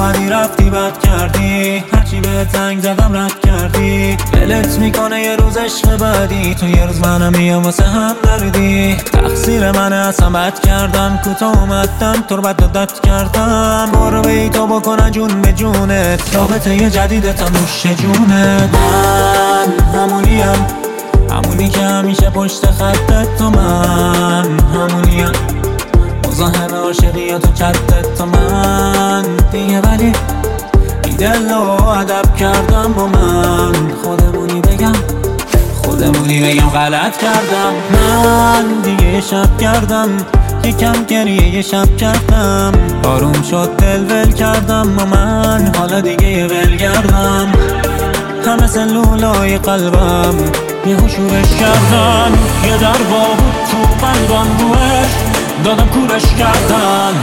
اومدی رفتی بد کردی، هرچی به زنگ زدم رد کردی. دلت میکنه یه روز عشق بعدی، تو یه روز منم میام واسه هم دردی. تقصیر منه اصلا بد کردم، کوتاه اومدم تو رو بد عادت کردم. برو بی تو بکنه جون به جونت، رابطه یه جدید تا نوش جونت. من همونی که همیشه پشت خطت، تو من همونیم مزاحم عاشقیات و چتت، تو من دیگه ولی بی دل و ادب کردم با من. خودمونی بگم غلط کردم. من دیگه یه شب کردم، یکم گریه یه شب کردم. آروم شد دل ول کردم و من حالا دیگه یه ول کردم. همه سلولای قلبم یه شورش کردن، یه در بود تو قلبم روش دادم کورش کردن.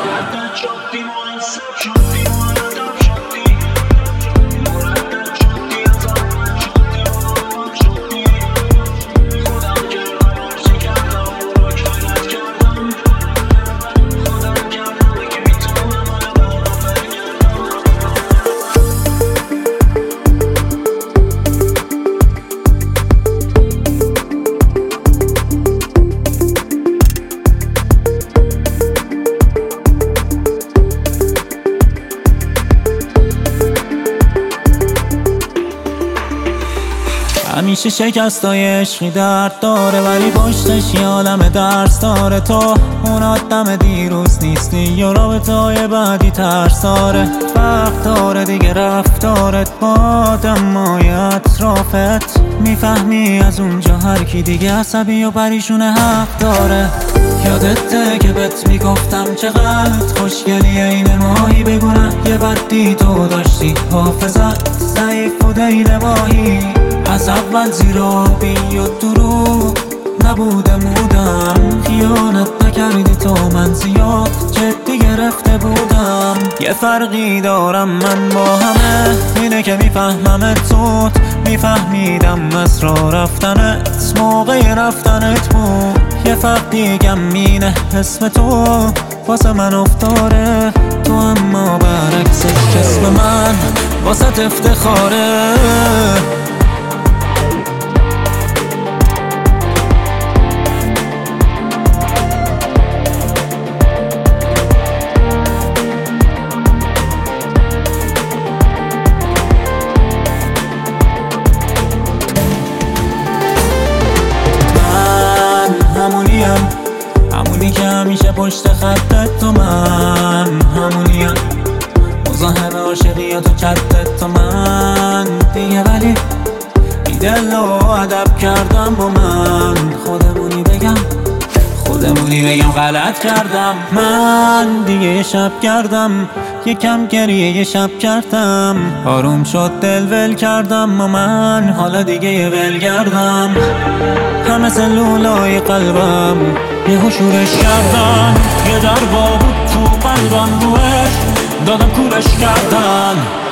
همیشه شکستای عشقی درد داره، ولی پشتش یه عالم درس داره. تو اون آدم دیروز نیستی یا رابطه‌های بعدی ترس داره. فرق داره دیگه رفتارت با آدمای اطرافت، میفهمی از اونجا هر کی دیگه عصبی و پریشونه حق داره. یادته که بهت میگفتم چقدر خوشگلی این ماهی، بگونه یه بدی تو داشتی، حافظت ضعیف و دید ماهی. از اول زیرابی و دروغ نبودم خیانت نکردی تو، من زیاد جدی گرفته بودم. یه فرقی دارم من با همه، اینه که میفهممت زود، میفهمیدم اسرار رفتنت موقع رفتنت بود. یه فرق دیگم اینه اسم تو واسه من افتاره، تو اما برعکسش اسم من واسه افتخاره. همونی که همیشه پشت خطت، تو من همونیم مزاحم عاشقیات و چتت، تو من دیگه ولی بی دل و ادب کردم با من. خودمونی بگم غلط کردم. من دیگه یه شب کردم، یکم گریه یه شب کردم. آروم شد دل ول کردم و من حالا دیگه یه ول کردم. همه سلولای قلبم یه شورش کردن، یه در بود تو قلبم روش دادم کورش کردن.